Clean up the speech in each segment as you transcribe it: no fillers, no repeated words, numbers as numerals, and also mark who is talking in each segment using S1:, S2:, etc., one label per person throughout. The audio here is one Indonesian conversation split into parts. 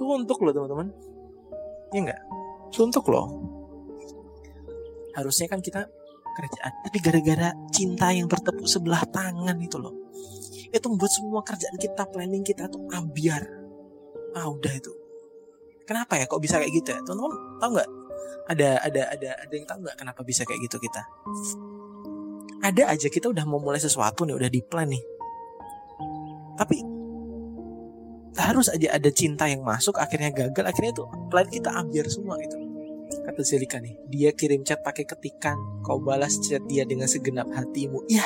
S1: Suntuk loh teman-teman. Iya enggak? Suntuk loh. Harusnya kan kita kerjaan, tapi gara-gara cinta yang bertepuk sebelah tangan itu loh, itu membuat semua kerjaan kita, planning kita tuh ambiar. Udah itu. Kenapa ya kok bisa kayak gitu ya? Teman-teman tahu nggak? Ada yang tahu nggak kenapa bisa kayak gitu kita? Ada aja kita udah mau mulai sesuatu nih, udah di plan nih. Tapi harus aja ada cinta yang masuk, akhirnya gagal, akhirnya tuh plan kita ambiar semua gitu. Kata Zelika nih, dia kirim chat pakai ketikan, kau balas chat dia dengan segenap hatimu. Ya,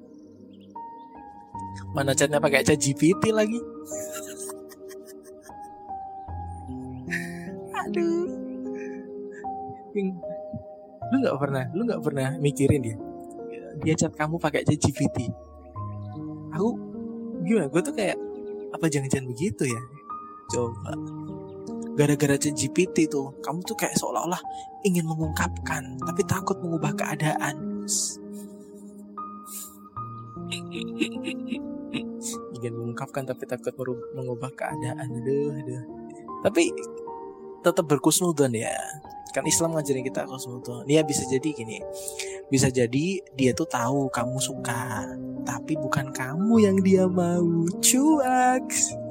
S1: mana chatnya pakai chat GPT lagi? Aduh, lu nggak pernah mikirin dia chat kamu pakai chat GPT. Aku gimana? Gue tuh kayak, apa jangan-jangan begitu ya? Coba. Gara-gara ChatGPT tuh, kamu tuh kayak seolah-olah ingin mengungkapkan, tapi takut mengubah keadaan. Ingin mengungkapkan, tapi takut mengubah keadaan. Aduh. Tapi tetap berkusnudon ya. Kan Islam ngajarin kita kusnudon. Dia bisa jadi gini. Bisa jadi dia tuh tahu kamu suka, tapi bukan kamu yang dia mau. Cuak.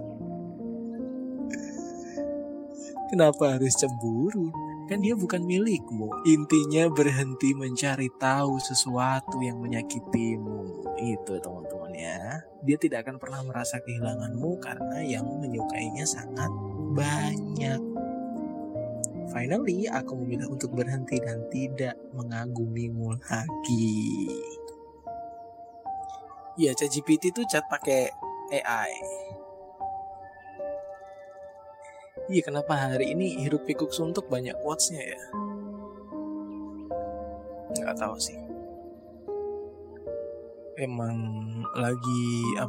S1: Kenapa harus cemburu? Kan dia bukan milikmu. Intinya berhenti mencari tahu sesuatu yang menyakitimu. Itu teman-teman ya. Dia tidak akan pernah merasa kehilanganmu karena yang menyukainya sangat banyak. Finally, aku memilih untuk berhenti dan tidak mengagumimu lagi. Ya, ChatGPT itu chat pakai AI. Iya, kenapa hari ini hiruk pikuk suntuk banyak quotes-nya ya? Nggak tahu sih. Emang lagi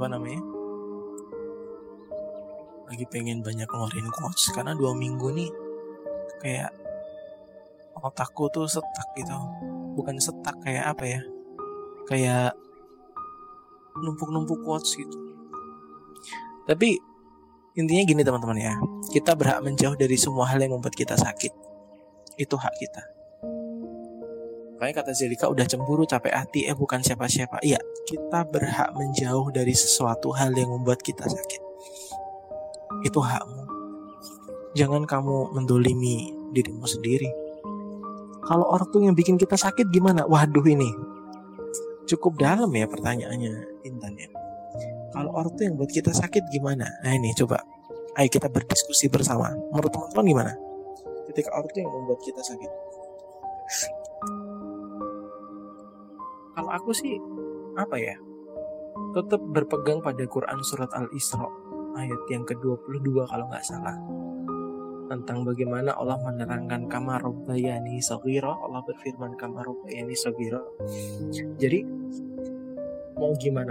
S1: lagi pengen banyak ngeluarin quotes. Karena 2 minggu nih kayak otakku tuh setak gitu. Bukan setak, kayak apa ya, kayak numpuk-numpuk quotes gitu. Tapi intinya gini teman-teman ya, kita berhak menjauh dari semua hal yang membuat kita sakit. Itu hak kita. Makanya kata Zelika, udah cemburu capek hati, bukan siapa-siapa. Iya, kita berhak menjauh dari sesuatu hal yang membuat kita sakit. Itu hakmu. Jangan kamu mendolimi dirimu sendiri. Kalau ortu yang bikin kita sakit gimana? Waduh, ini cukup dalam ya pertanyaannya, Intan ya. Kalau ortu yang buat kita sakit gimana? Nah ini coba, ayo kita berdiskusi bersama. Menurut teman-teman gimana? Ketika ortu yang membuat kita sakit. Kalau aku sih, tetap berpegang pada Quran surat Al-Isra ayat yang ke-22 kalau nggak salah. Tentang bagaimana Allah menerangkan kama rabbayani shaghira. Allah berfirman kama rabbayani shaghira. Jadi mau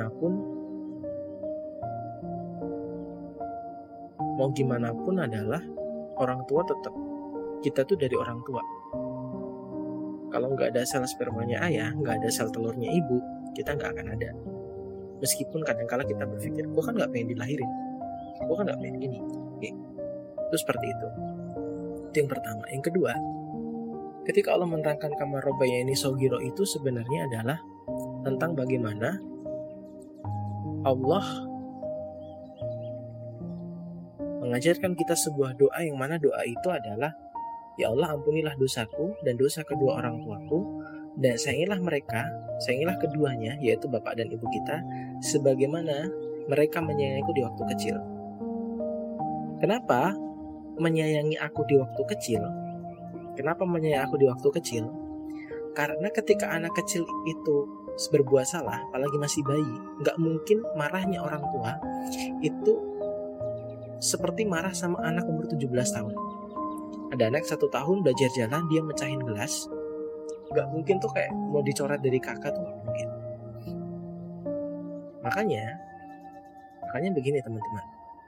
S1: gimana pun adalah orang tua tetap, kita tuh dari orang tua. Kalau nggak ada sel spermanya ayah, nggak ada sel telurnya ibu, kita nggak akan ada. Meskipun kadang-kala kita berpikir, gue kan nggak pengen dilahirin, gue kan nggak pengen gini. Oke. Itu seperti itu. Itu yang pertama. Yang kedua, ketika Allah menerangkan kama rabbayani shaghira itu sebenarnya adalah tentang bagaimana Allah mengajarkan kita sebuah doa yang mana doa itu adalah, ya Allah ampunilah dosaku dan dosa kedua orang tuaku, dan sayangilah keduanya, yaitu bapak dan ibu kita, sebagaimana mereka menyayangiku di waktu kecil. Kenapa menyayangi aku di waktu kecil? Kenapa menyayangi aku di waktu kecil? Karena ketika anak kecil itu berbuat salah, apalagi masih bayi, gak mungkin marahnya orang tua itu seperti marah sama anak umur 17 tahun. Ada anak 1 tahun belajar jalan, dia mecahin gelas, gak mungkin tuh kayak mau dicoret dari kakak tuh, gak mungkin. Makanya begini teman-teman,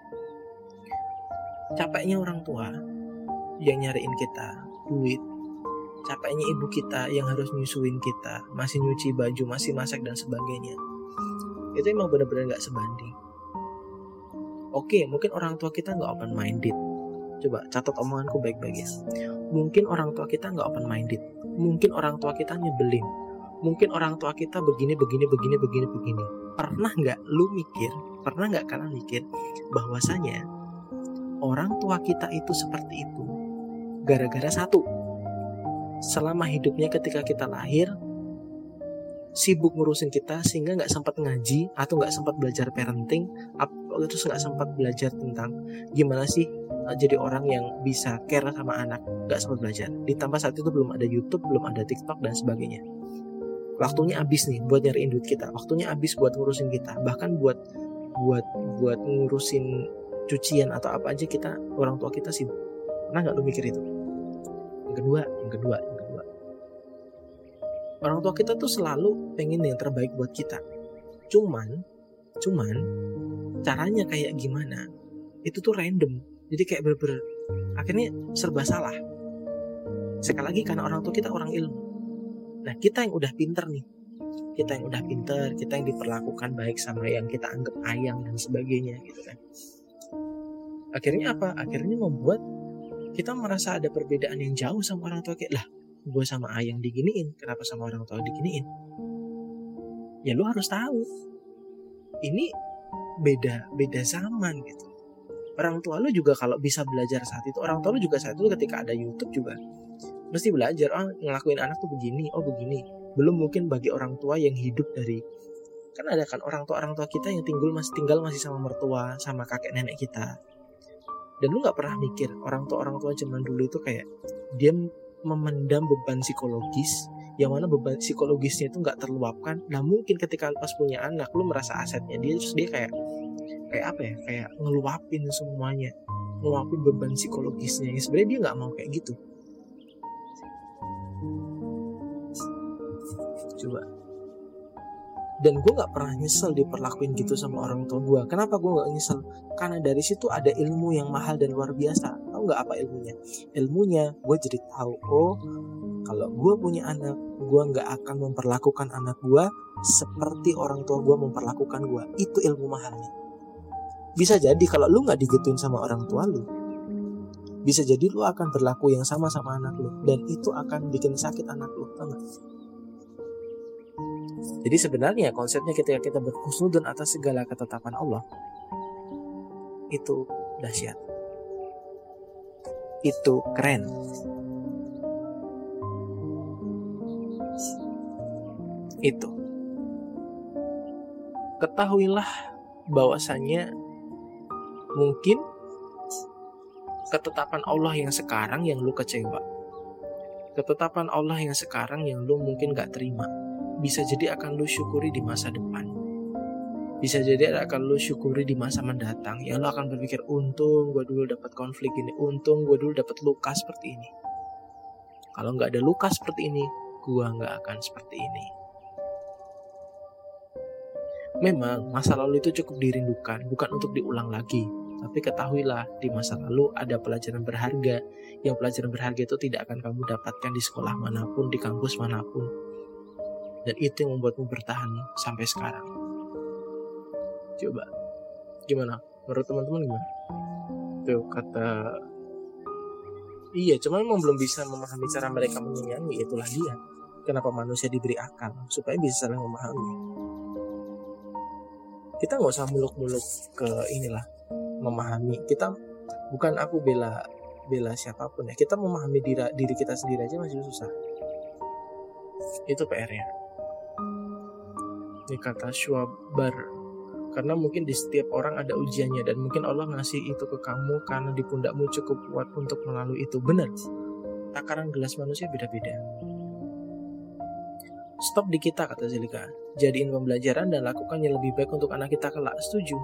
S1: capeknya orang tua yang nyariin kita duit, capeknya ibu kita yang harus nyusuin kita, masih nyuci baju, masih masak dan sebagainya, itu emang benar-benar gak sebanding. Oke, mungkin orang tua kita gak open minded, Coba catat omonganku baik-baik ya. Mungkin orang tua kita nggak open minded, mungkin orang tua kita nyebelin, mungkin orang tua kita begini. Pernah nggak kalian mikir bahwasanya orang tua kita itu seperti itu gara-gara satu, selama hidupnya ketika kita lahir sibuk ngurusin kita sehingga nggak sempat ngaji atau nggak sempat belajar parenting, terus nggak sempat belajar tentang gimana sih jadi orang yang bisa care sama anak, nggak sempat belajar. Ditambah saat itu belum ada YouTube, belum ada TikTok dan sebagainya. Waktunya habis nih buat nyariin duit kita, waktunya habis buat ngurusin kita, bahkan buat ngurusin cucian atau apa aja kita, orang tua kita sibuk. Pernah nggak lu mikir itu? Yang kedua, orang tua kita tuh selalu pengen yang terbaik buat kita. Cuman caranya kayak gimana itu tuh random. Jadi kayak bener-bener akhirnya serba salah. Sekali lagi karena orang tua kita orang ilmu. Nah kita yang udah pinter nih, kita yang diperlakukan baik sama yang kita anggap ayang dan sebagainya gitu kan. Akhirnya apa? Akhirnya membuat kita merasa ada perbedaan yang jauh sama orang tua kita. Lah, gue sama ayang diginiin, kenapa sama orang tua diginiin? Ya lu harus tahu, ini beda zaman gitu. Orang tua lu juga kalau bisa belajar saat itu, orang tua lu juga saat itu ketika ada YouTube juga mesti belajar, ngelakuin anak tuh begini, begini. Belum mungkin bagi orang tua yang hidup dari, kan ada kan orang tua kita yang tinggal masih sama mertua, sama kakek nenek kita. Dan lu nggak pernah mikir orang tua zaman dulu itu kayak dia memendam beban psikologis, yang mana beban psikologisnya itu nggak terluapkan. Nah mungkin ketika pas punya anak, lu merasa asetnya dia, terus dia kayak apa ya, kayak ngeluapin semuanya, ngeluapin beban psikologisnya. Yang sebenarnya dia nggak mau kayak gitu. Coba. Dan gue nggak pernah nyesel diperlakuin gitu sama orang tua gue. Kenapa gue nggak nyesel? Karena dari situ ada ilmu yang mahal dan luar biasa. Tahu nggak apa ilmunya? Ilmunya gue jadi tahu, kalau gue punya anak, gue nggak akan memperlakukan anak gue seperti orang tua gue memperlakukan gue. Itu ilmu mahalnya. Bisa jadi kalau lu nggak digituin sama orang tua lu, bisa jadi lu akan berlaku yang sama anak lu, dan itu akan bikin sakit anak lu. Tahu nggak? Jadi sebenarnya konsepnya ketika kita berhusnuzon atas segala ketetapan Allah, itu dahsyat, itu keren. Itu ketahuilah bahwasanya mungkin ketetapan Allah yang sekarang yang lu kecewa, ketetapan Allah yang sekarang yang lu mungkin gak terima, bisa jadi akan lu syukuri di masa depan. Bisa jadi akan lu syukuri di masa mendatang. Yang lu akan berpikir, untung gue dulu dapat konflik ini, untung gue dulu dapat luka seperti ini. Kalau gak ada luka seperti ini, gue gak akan seperti ini. Memang masa lalu itu cukup dirindukan, bukan untuk diulang lagi. Tapi ketahuilah, di masa lalu ada pelajaran berharga. Yang pelajaran berharga itu tidak akan kamu dapatkan di sekolah manapun, di kampus manapun. Dan itu yang membuatmu bertahan sampai sekarang. Coba, gimana? Menurut teman-teman gimana? Tuh kata, iya, cuma memang belum bisa memahami cara mereka menyayangi. Itulah dia. Kenapa manusia diberi akal, supaya bisa saling memahami. Kita nggak usah muluk-muluk ke inilah, memahami. Kita bukan aku bela siapapun ya. Kita memahami diri kita sendiri aja masih susah. Itu PR-nya. Ini kata Schwaber, karena mungkin di setiap orang ada ujiannya, dan mungkin Allah ngasih itu ke kamu karena di pundakmu cukup kuat untuk melalui itu. Benar, takaran gelas manusia beda-beda. Stop di kita, kata Zelika. Jadiin pembelajaran dan lakukan yang lebih baik untuk anak kita kelak. Setuju.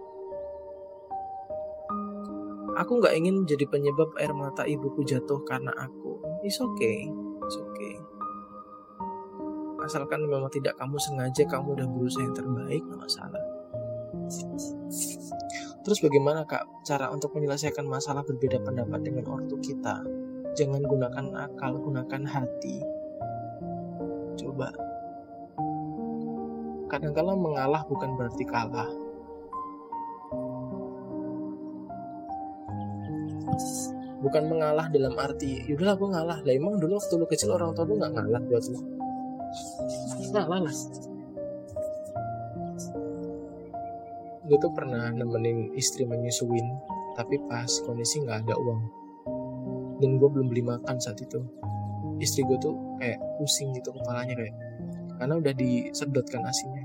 S1: Aku gak ingin jadi penyebab air mata ibuku jatuh karena aku. It's okay. Asalkan memang tidak kamu sengaja, kamu udah berusaha yang terbaik, gak masalah. Terus bagaimana kak cara untuk menyelesaikan masalah berbeda pendapat dengan ortu kita? Jangan gunakan akal, gunakan hati. Coba. Kadang-kadang mengalah bukan berarti kalah. Bukan mengalah dalam arti yaudahlah gue ngalah lah, emang dulu waktu lu kecil orang tua lu nggak ngalah buat lu? Ngalah lah. Gue tuh pernah nemenin istri menyusuin, tapi pas kondisi nggak ada uang dan gue belum beli makan saat itu. Istri gue tuh kayak pusing gitu kepalanya kayak karena udah disedotkan asinya.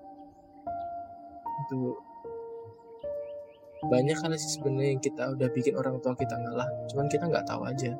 S1: Itu banyak kan sih sebenarnya yang kita udah bikin orang tua kita ngalah, cuman kita nggak tahu aja.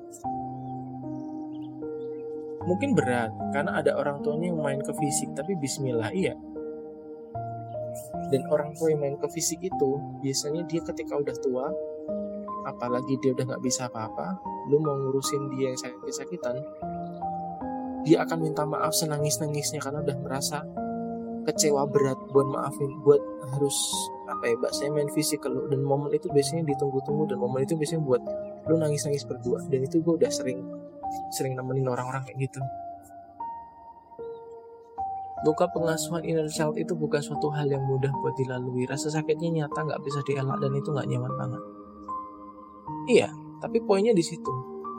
S1: Mungkin berat karena ada orang tuanya yang main ke fisik, tapi bismillah iya. Dan orang tua yang main ke fisik itu biasanya dia ketika udah tua, apalagi dia udah nggak bisa apa-apa, lu mau ngurusin dia yang sakit-sakitan, dia akan minta maaf senangis-nangisnya karena udah merasa kecewa berat buat maafin, buat harus bahasanya main fisik ke lu. Dan momen itu biasanya ditunggu-tunggu, dan momen itu biasanya buat lu nangis-nangis berdua. Dan itu gue udah sering nemenin orang-orang kayak gitu. Luka pengasuhan inner child itu bukan suatu hal yang mudah buat dilalui. Rasa sakitnya nyata, gak bisa dielak, dan itu gak nyaman banget. Iya, tapi poinnya di situ.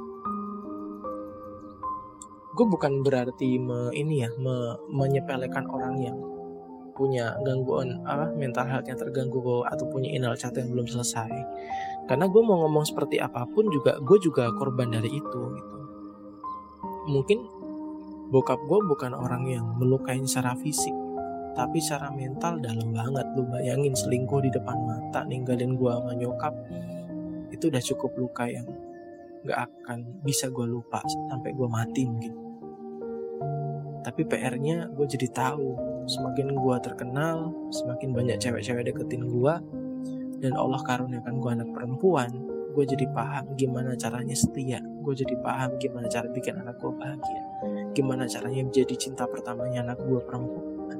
S1: Gue bukan berarti menyepelekan orang yang punya gangguan mental health yang terganggu atau punya inner child yang belum selesai. Karena gue mau ngomong seperti apapun juga, gue juga korban dari itu gitu. Mungkin bokap gue bukan orang yang melukain secara fisik, tapi secara mental dalam banget. Lu bayangin selingkuh di depan mata, ninggalin gue sama nyokap, itu udah cukup luka yang gak akan bisa gue lupa sampai gue mati mungkin. Tapi PR-nya gue jadi tahu, semakin gue terkenal, semakin banyak cewek-cewek deketin gue, dan Allah karuniakan gue anak perempuan, gue jadi paham gimana caranya setia, gue jadi paham gimana cara bikin anak gue bahagia, gimana caranya menjadi cinta pertamanya anak gue perempuan.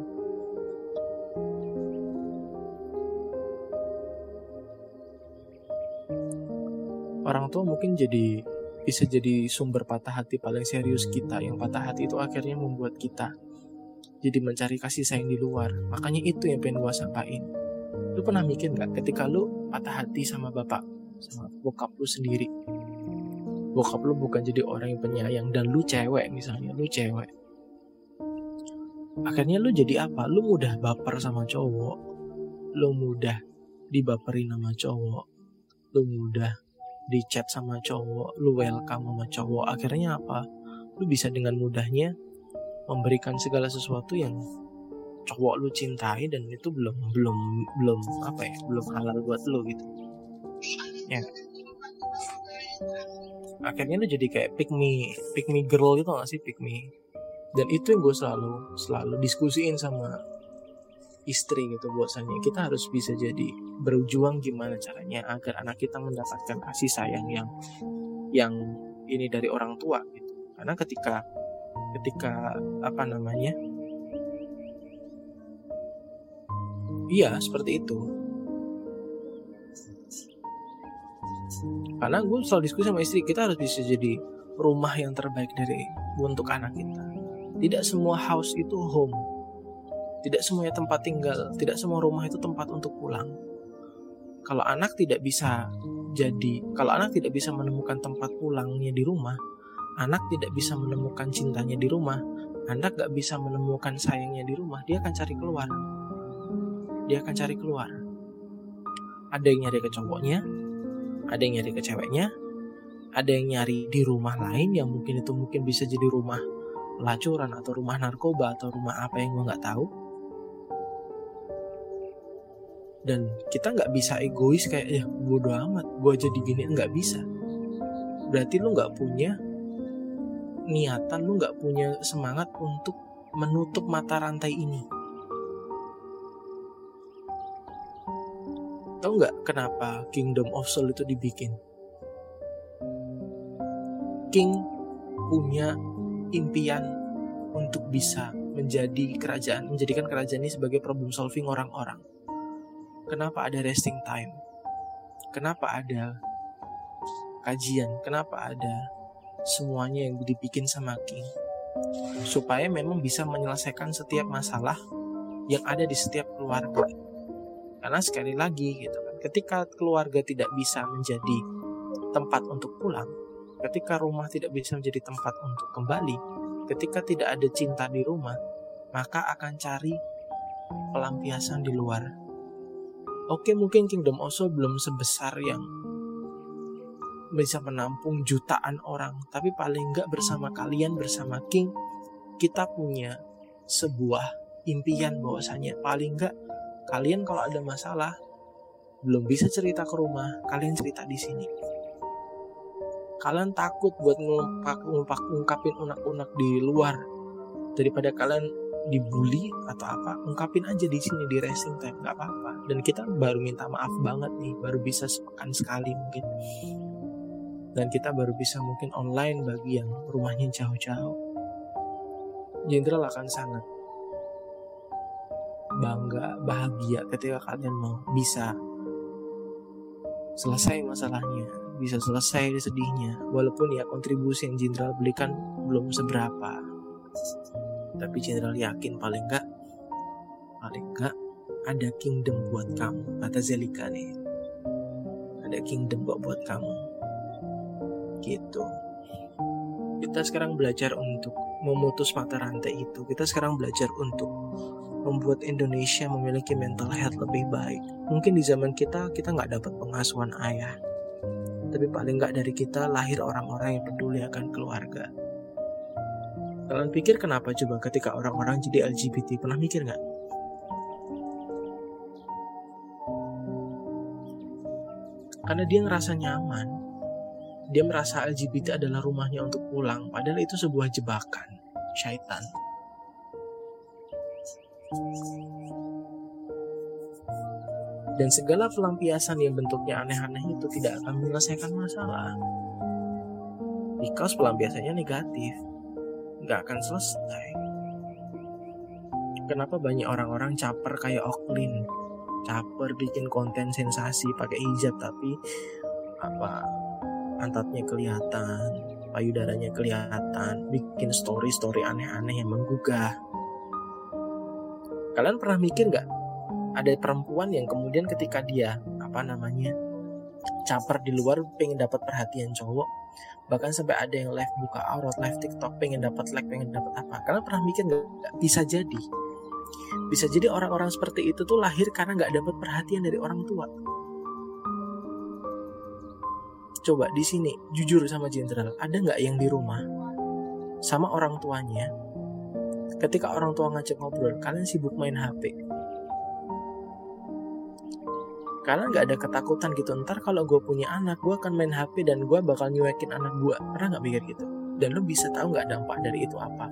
S1: Orang tua mungkin bisa jadi sumber patah hati paling serius kita, yang patah hati itu akhirnya membuat kita jadi mencari kasih sayang di luar. Makanya itu yang pengen gue sampaikan. Lu pernah mikir gak ketika lu patah hati sama bokap lu sendiri, bokap lu bukan jadi orang yang penyayang, dan lu cewek misalnya, akhirnya lu jadi apa? Lu mudah baper sama cowok, lu mudah dibaperin sama cowok, lu mudah di chat sama cowok, lu welcome sama cowok. Akhirnya apa? Lu bisa dengan mudahnya memberikan segala sesuatu yang cowok lu cintai, dan itu belum halal buat lu gitu. Ya. Akhirnya lu jadi kayak pick me girl gitu gak sih, pick me. Dan itu yang gue selalu diskusiin sama istri gitu, bahwasanya kita harus bisa jadi berjuang gimana caranya agar anak kita mendapatkan kasih sayang yang ini dari orang tua gitu. Karena ketika iya seperti itu. Karena gue selalu diskusi sama istri, kita harus bisa jadi rumah yang terbaik untuk anak kita. Tidak semua house itu home, tidak semuanya tempat tinggal, tidak semua rumah itu tempat untuk pulang. Kalau anak tidak bisa menemukan tempat pulangnya di rumah, anak tidak bisa menemukan cintanya di rumah, anak gak bisa menemukan sayangnya di rumah, dia akan cari keluar. Ada yang nyari ke cowoknya, ada yang nyari ke ceweknya, ada yang nyari di rumah lain yang mungkin bisa jadi rumah pelacuran atau rumah narkoba atau rumah apa yang gue gak tahu. Dan kita gak bisa egois kayak ya bodo amat, gue jadi gini, gak bisa. Berarti lu gak punya niatan, lu gak punya semangat untuk menutup mata rantai ini. Tahu gak kenapa Kingdom of Soul itu dibikin? King punya impian untuk bisa menjadikan kerajaan ini sebagai problem solving orang-orang. Kenapa ada resting time? Kenapa ada kajian? Kenapa ada semuanya yang dibikin sama King? Supaya memang bisa menyelesaikan setiap masalah yang ada di setiap keluarga. Karena sekali lagi gitu kan, ketika keluarga tidak bisa menjadi tempat untuk pulang, ketika rumah tidak bisa menjadi tempat untuk kembali, ketika tidak ada cinta di rumah, maka akan cari pelampiasan di luar. Oke, mungkin Kingdom of Soul belum sebesar yang bisa menampung jutaan orang, tapi paling enggak bersama kalian, bersama King, kita punya sebuah impian bahwasanya paling enggak kalian kalau ada masalah belum bisa cerita ke rumah, kalian cerita di sini. Kalian takut buat ngungkapin unek-unek di luar, daripada kalian dibully atau apa, ungkapin aja di sini di racing time, nggak apa-apa. Dan kita baru minta maaf banget nih, baru bisa sepekan sekali mungkin. Dan kita baru bisa mungkin online bagi yang rumahnya jauh-jauh. Jenderal akan sangat bangga, bahagia ketika kalian mau bisa selesai masalahnya, bisa selesai sedihnya. Walaupun ya kontribusi yang Jenderal belikan belum seberapa, tapi Jenderal yakin paling enggak ada kingdom buat kamu, kata Zelika nih. Ada kingdom buat kamu. Gitu. Kita sekarang belajar untuk memutus mata rantai itu. Kita sekarang belajar untuk membuat Indonesia memiliki mental health lebih baik. Mungkin di zaman kita nggak dapat pengasuhan ayah, tapi paling nggak dari kita lahir orang-orang yang peduli akan keluarga. Kalian pikir kenapa coba ketika orang-orang jadi LGBT? Pernah mikir nggak? Karena dia ngerasa nyaman. Dia merasa LGBT adalah rumahnya untuk pulang, padahal itu sebuah jebakan syaitan. Dan segala pelampiasan yang bentuknya aneh-aneh itu tidak akan menyelesaikan masalah. Because pelampiasannya negatif, gak akan selesai. Kenapa banyak orang-orang caper kayak Oklin, caper bikin konten sensasi pakai hijab tapi pantatnya kelihatan, payudaranya kelihatan, bikin story aneh-aneh yang menggugah. Kalian pernah mikir gak? Ada perempuan yang kemudian ketika dia caper di luar pengen dapat perhatian cowok, bahkan sampai ada yang live buka aurat, live TikTok pengen dapat like, pengen dapat apa. Kalian pernah mikir gak? Bisa jadi orang-orang seperti itu tuh lahir karena gak dapat perhatian dari orang tua. Coba di sini jujur sama Jenderal, ada nggak yang di rumah sama orang tuanya? Ketika orang tua ngajak ngobrol, kalian sibuk main HP. Kalian nggak ada ketakutan gitu, ntar kalau gue punya anak, gue akan main HP dan gue bakal nyuekin anak gue. Pernah nggak mikir gitu? Dan lo bisa tahu nggak dampak dari itu apa?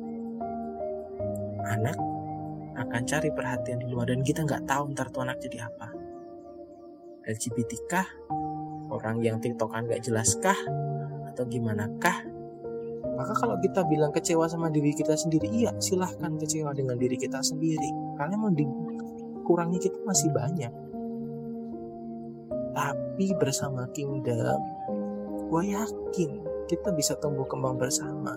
S1: Anak akan cari perhatian di luar dan kita nggak tahu ntar tuh anak jadi apa. LGBT kah? Orang yang TikTokan gak jelas kah? Atau gimana kah? Maka kalau kita bilang kecewa sama diri kita sendiri, iya silahkan kecewa dengan diri kita sendiri. Karena mau dikurangi kita masih banyak. Tapi bersama Kingdom, gue yakin kita bisa tumbuh kembang bersama.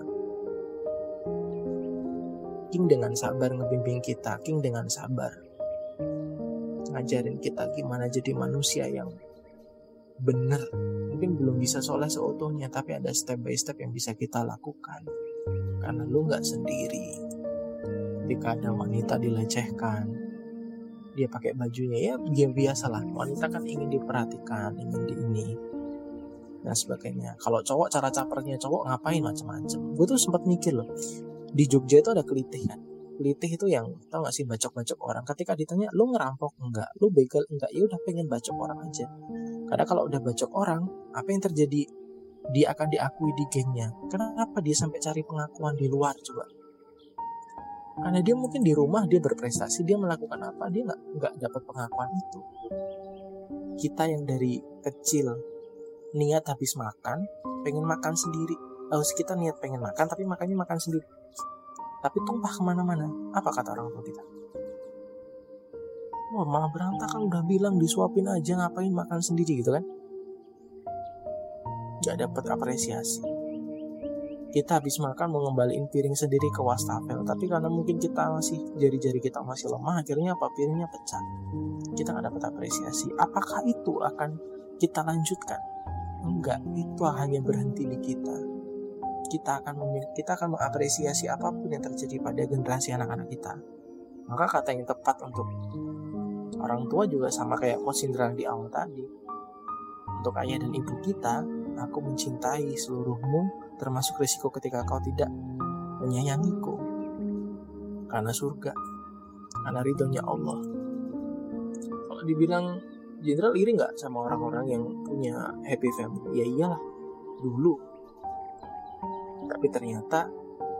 S1: King dengan sabar ngebimbing kita, King dengan sabar ngajarin kita gimana jadi manusia yang bener. Mungkin belum bisa soleh seutuhnya, tapi ada step by step yang bisa kita lakukan. Karena lu gak sendiri. Ketika ada wanita dilecehkan, dia pakai bajunya, ya biasa lah. Wanita kan ingin diperhatikan, ingin ini dan sebagainya. Kalau cowok, cara capernya cowok ngapain macam-macam. Gue tuh sempat mikir loh, di Jogja itu ada kelitih kan. Kelitih itu yang tau gak sih, bacok-bacok orang. Ketika ditanya lu ngerampok enggak, lu begal enggak, ya udah pengen bacok orang aja. Karena kalau udah bacok orang, apa yang terjadi? Dia akan diakui di gengnya. Kenapa dia sampai cari pengakuan di luar coba? Karena dia mungkin di rumah dia berprestasi, dia melakukan apa, dia nggak dapat pengakuan itu. Kita yang dari kecil niat habis makan, pengen makan sendiri. Kita niat pengen makan, tapi makannya makan sendiri. Tapi tumpah kemana-mana. Apa kata orang tua kita? Wah, malah berantakan, udah bilang disuapin aja, ngapain makan sendiri gitu kan. Gak dapat apresiasi. Kita habis makan mau ngembaliin piring sendiri ke wastafel, tapi karena mungkin kita masih, jari-jari kita masih lemah, akhirnya piringnya pecah. Kita gak dapat apresiasi. Apakah itu akan kita lanjutkan? Enggak, itu hanya berhenti di kita. Kita akan mengapresiasi apapun yang terjadi pada generasi anak-anak kita. Maka kata yang tepat untuk orang tua juga sama kayak Coach Indra di awal tadi. Untuk ayah dan ibu kita, aku mencintai seluruhmu, termasuk risiko ketika kau tidak menyayangiku. Karena surga, karena ridhonya Allah. Kalau dibilang Jenderal iri gak sama orang-orang yang punya happy family? Ya iyalah, dulu. Tapi ternyata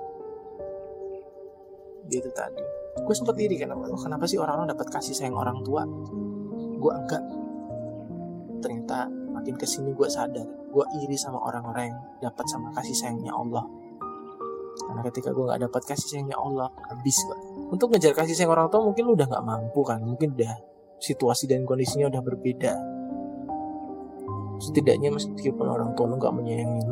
S1: itu tadi, gue sempet iri kan, kenapa sih orang-orang dapat kasih sayang orang tua, gue enggak. Ternyata makin kesini gue sadar, gue iri sama orang-orang yang dapat sama kasih sayangnya Allah. Karena ketika gue gak dapat kasih sayangnya Allah, habis gue. Untuk ngejar kasih sayang orang tua mungkin lu udah gak mampu kan, mungkin udah situasi dan kondisinya udah berbeda. Setidaknya meskipun orang tua lu gak menyayangi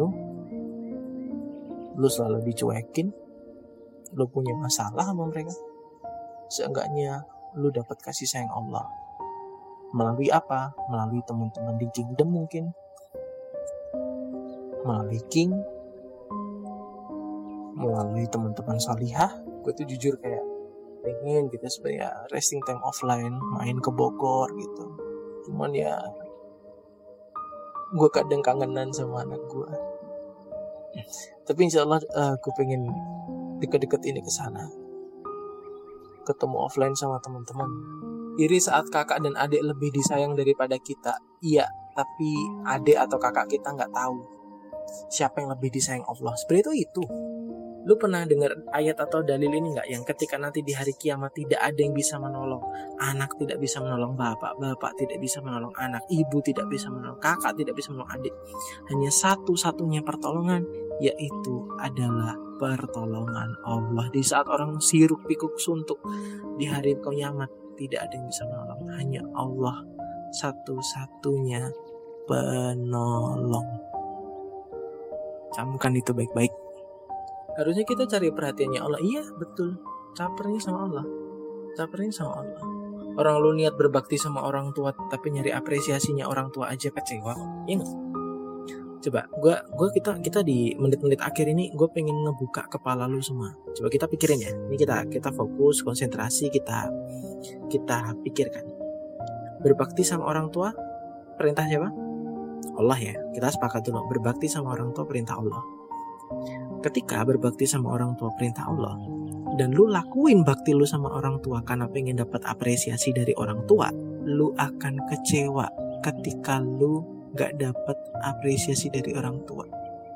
S1: lu selalu dicuekin, lu punya masalah sama mereka, seenggaknya lu dapat kasih sayang Allah. Melalui apa? Melalui teman-teman di Kingdom mungkin, melalui King, melalui teman-teman salihah. Gue tuh jujur kayak pengen kita sebenarnya resting time offline, main ke Bogor gitu. Cuman ya gue kadang kangenan sama anak gue. Tapi insya Allah gue pengen deket-deket ini ke sana, ketemu offline sama teman-teman. Iri saat kakak dan adik lebih disayang daripada kita. Iya, tapi adik atau kakak kita nggak tahu siapa yang lebih disayang Allah. Sebenarnya itu. Lu pernah dengar ayat atau dalil ini nggak? Yang ketika nanti di hari kiamat tidak ada yang bisa menolong. Anak tidak bisa menolong bapak, bapak tidak bisa menolong anak, ibu tidak bisa menolong kakak, tidak bisa menolong adik. Hanya satu-satunya pertolongan, yaitu adalah pertolongan Allah. Di saat orang siruk pikuk suntuk, di hari kiamat tidak ada yang bisa menolong. Hanya Allah satu-satunya penolong. Camkan itu baik-baik. Harusnya kita cari perhatiannya Allah. Iya betul, capernya sama Allah. Orang lu niat berbakti sama orang tua, tapi nyari apresiasinya orang tua aja kecewa. Iya gak? Coba kita di menit-menit akhir ini, gue pengen ngebuka kepala lu semua. Coba kita pikirin ya. Ini kita fokus, konsentrasi, kita pikirkan. Berbakti sama orang tua, perintah siapa? Allah ya. Kita sepakat dulu, berbakti sama orang tua perintah Allah. Ketika berbakti sama orang tua perintah Allah, dan lu lakuin bakti lu sama orang tua karena pengen dapat apresiasi dari orang tua, lu akan kecewa ketika lu gak dapat apresiasi dari orang tua.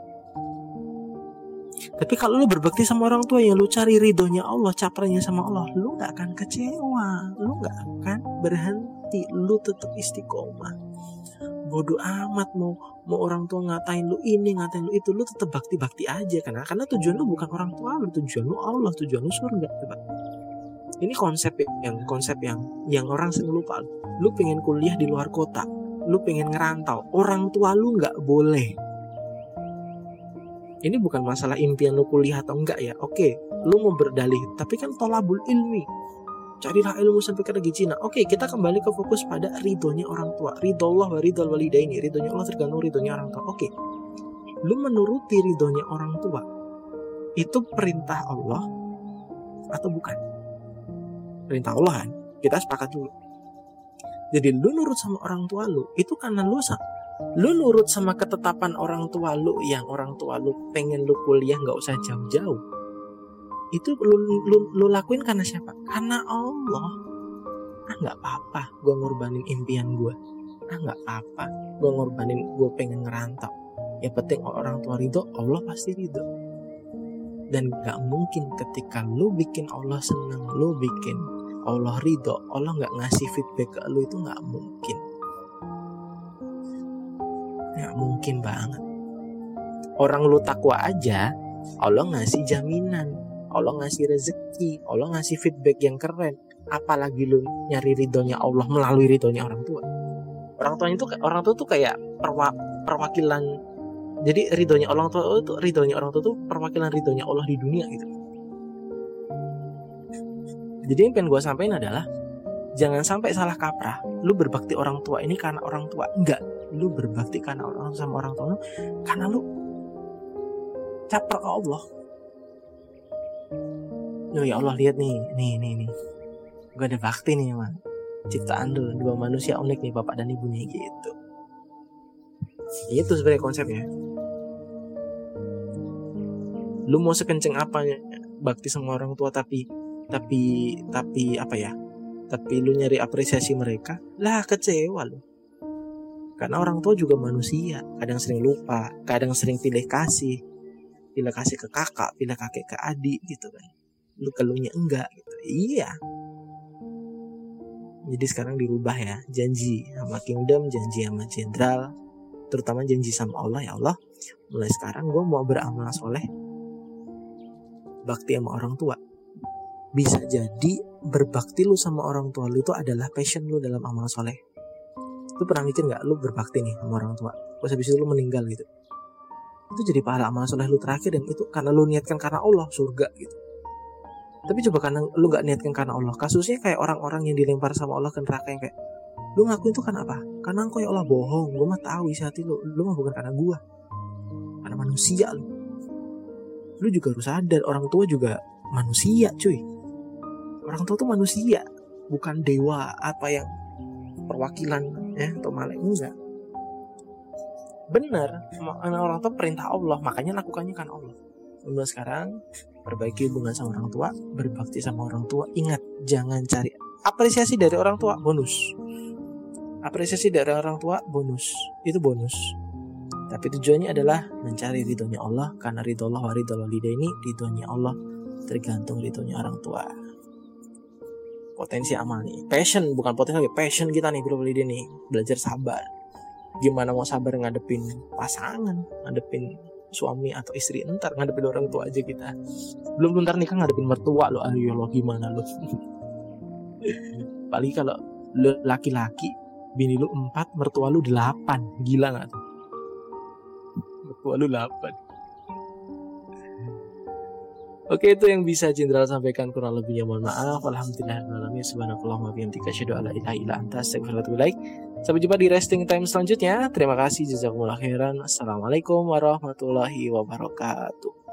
S1: Tapi kalau lu berbakti sama orang tua yang lu cari ridhonya Allah, capranya sama Allah, lu gak akan kecewa, lu gak akan berhenti, lu tetap istiqomah. Bodoh amat mau orang tua ngatain lu ini, ngatain lu itu, lu tetap bakti aja karena tujuan lu bukan orang tua lu, tujuan lu Allah, tujuan lu surga. Coba. Ini konsep yang orang sering lupa. Lu pengen kuliah di luar kota, lu pengen ngerantau, orang tua lu nggak boleh. Ini bukan masalah impian lu kuliah atau enggak ya. Oke, lu mau berdalih, tapi kan tolabul ilmi, carilah ilmu sampai ke negeri Cina. Oke, kita kembali ke fokus pada ridhonya orang tua. Ridho Allah wa ridhol walidaini. Ridhonya Allah tergantung ridhonya orang tua. Oke, lu menuruti ridhonya orang tua, itu perintah Allah atau bukan? Perintah Allah kan? Kita sepakat dulu. Jadi lu nurut sama orang tua lu, itu karena lu nurut sama ketetapan orang tua lu, yang orang tua lu pengen lu kuliah gak usah jauh-jauh. Itu lu lakuin karena siapa? Karena Allah. Gak apa-apa gue ngorbanin impian gue. Gak apa-apa gue ngorbanin gue pengen ngerantau. Ya penting orang tua ridho, Allah pasti ridho. Dan gak mungkin ketika lu bikin Allah senang, lu bikin Allah ridho, Allah gak ngasih feedback ke lu, itu gak mungkin. Gak mungkin banget. Orang lu takwa aja, Allah ngasih jaminan, Allah ngasih rezeki, Allah ngasih feedback yang keren. Apalagi lu nyari ridhonya Allah melalui ridhonya orang tua. Orang tua tuh kayak perwakilan. Jadi ridhonya orang tua tuh perwakilan ridhonya Allah di dunia gitu. Jadi yang pengen gue sampaikan adalah, jangan sampai salah kaprah. Lu berbakti orang tua ini karena orang tua. Enggak. Lu berbakti karena sama orang tua lu, karena lu caper ke Allah. Loh ya Allah, lihat nih. Gue ada bakti nih sama ciptaan lu, dua manusia unik nih, bapak dan ibunya gitu. Itu sebenarnya konsepnya. Lu mau sekenceng apa bakti sama orang tua tapi apa ya? Tapi lu nyari apresiasi mereka, lah kecewa lu. Karena orang tua juga manusia, kadang sering lupa, kadang sering pilih kasih ke kakak, pilih kakek ke adik gitu kan. Lu keluhnya enggak gitu. Iya. Jadi sekarang dirubah ya, janji sama kingdom, janji sama jenderal, terutama janji sama Allah. Ya Allah, mulai sekarang gue mau beramal soleh, bakti sama orang tua. Bisa jadi berbakti lu sama orang tua lu itu adalah passion lu dalam amal soleh. Lu pernah mikir gak lu berbakti nih sama orang tua, terus habis itu lu meninggal gitu, itu jadi pahala amal soleh lu terakhir, dan itu karena lu niatkan karena Allah, surga gitu. Tapi coba karena lu gak niatkan karena Allah, kasusnya kayak orang-orang yang dilempar sama Allah ke neraka, yang kayak lu ngakuin itu karena apa? Karena engkau ya Allah, bohong, gue mah tahu isi hati lu mah bukan karena gue, karena manusia lu. Lu juga harus sadar, orang tua juga manusia cuy. Orang tua tuh manusia, bukan dewa apa yang perwakilan ya atau malaikat, enggak. Benar, orang tua perintah Allah, makanya lakukannya kan Allah. Mulai sekarang perbaiki hubungan sama orang tua, berbakti sama orang tua. Ingat, jangan cari apresiasi dari orang tua, bonus. Apresiasi dari orang tua bonus, itu bonus. Tapi tujuannya adalah mencari ridhonya Allah, karena ridho Allah wa ridho walidaini, ridhonya Allah tergantung ridhonya orang tua. Potensi amal nih, passion, bukan potensi, passion kita nih bro nih, belajar sabar. Gimana mau sabar ngadepin pasangan, ngadepin suami atau istri, entar ngadepin orang tua aja kita. Belum ntar nikah ngadepin mertua lo, ayo lo gimana lo. Paling kalau lo laki-laki, bini lu 4, mertua lu 8, gila gak tuh? Mertua lu 8. Oke, itu yang bisa Jenderal sampaikan, kurang lebihnya mohon maaf. Alhamdulillahirrahmanirrahim. Subhanakallahumma wa bihamdika asyhadu an la ilaha illa anta astaghfiruka wa atubu ilaik. Sampai jumpa di resting time selanjutnya. Terima kasih, jazakumullah khairan. Assalamualaikum warahmatullahi wabarakatuh.